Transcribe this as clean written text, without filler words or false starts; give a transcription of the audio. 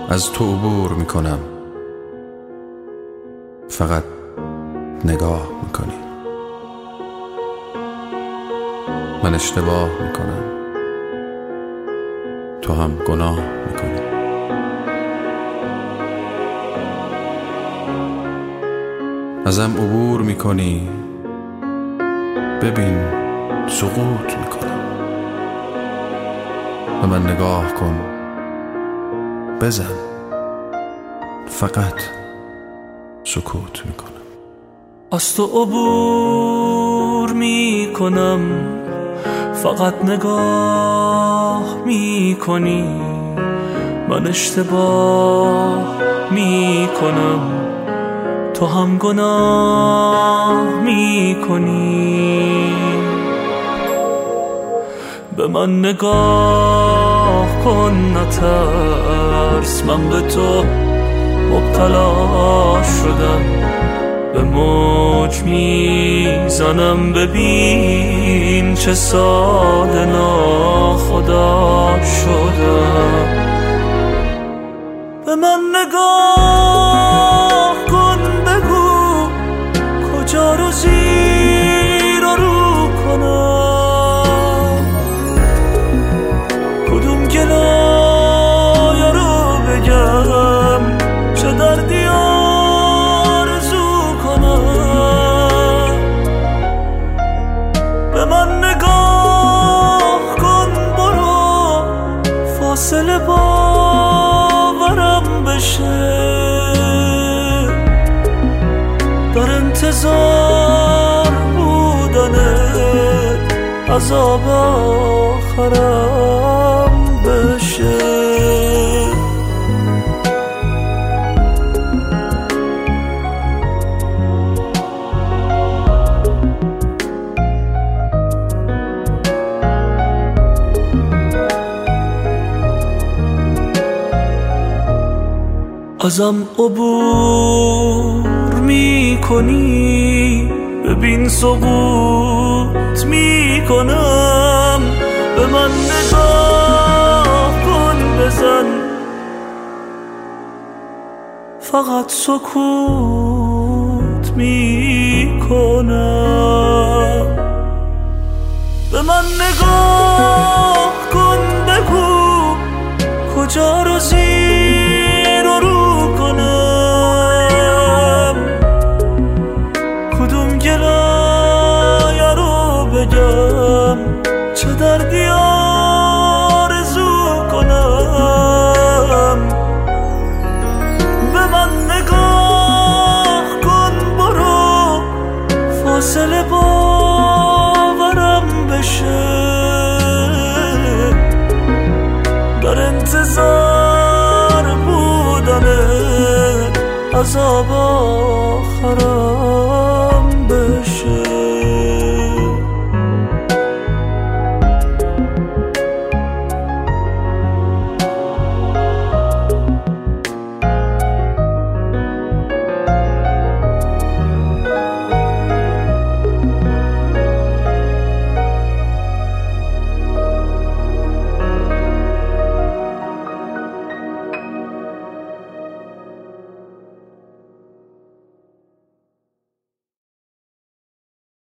از تو عبور میکنم، فقط نگاه میکنی. من اشتباه میکنم، تو هم گناه میکنی. ازم عبور میکنی، ببین سقوط میکنم. به من نگاه کن، بزن، فقط سکوت میکنم. از تو عبور میکنم، فقط نگاه میکنی. من اشتباه میکنم، تو هم گناه میکنی. به من نگاه کن، نترس، من به تو مبتلا شدم. به موج میزنم، ببین چه ساده ناخدا شدم. به من نگاه کن، بگو کجا رو زیر و رو کنم، کدوم گلایه رو بگم، چه دردی آرزو کنم. به من نگاه کن، برو فاصله باورم بشه. در انتظار بودنت عذاب آخرم بشه. ازم عبور میکنی، ببین سقوط میکنم. به من نگاه کن، بزن، فقط سکوت میکنم. به من نگاه کن، بگو کجا رو زیر و رو کنم، کدوم گلایه رو بگم، چه دردی آرزو کنم. به من نگاه کن، برو فاصله باورم بشه. در انتظار بودنه عذاب آخرم